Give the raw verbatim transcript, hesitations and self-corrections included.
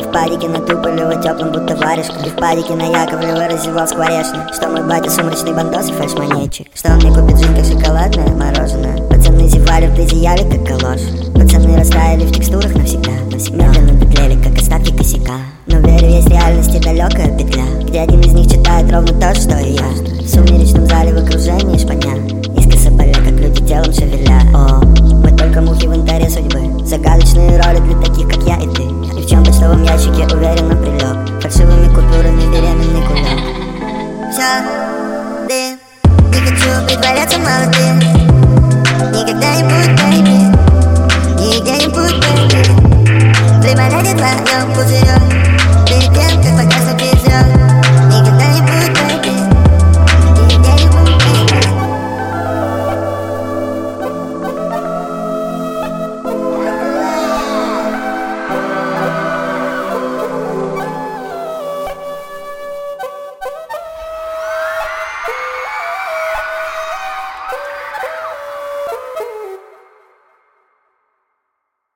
в падике на Туполева теплым будто варежка. И в падике на Яковлева разевал скворечник. Что мой батя сумрачный бандос и фальшмонетчик. Что он мне купит жизнь как шоколадное мороженое. Пацаны зевали в изъяве как калош. Пацаны растаяли в текстурах навсегда. Медленно петлели как остатки косяка. Но верю, есть реальность и далекая петля, где один из них читает ровно то, что и я. В сумеречном зале в окружении шпаги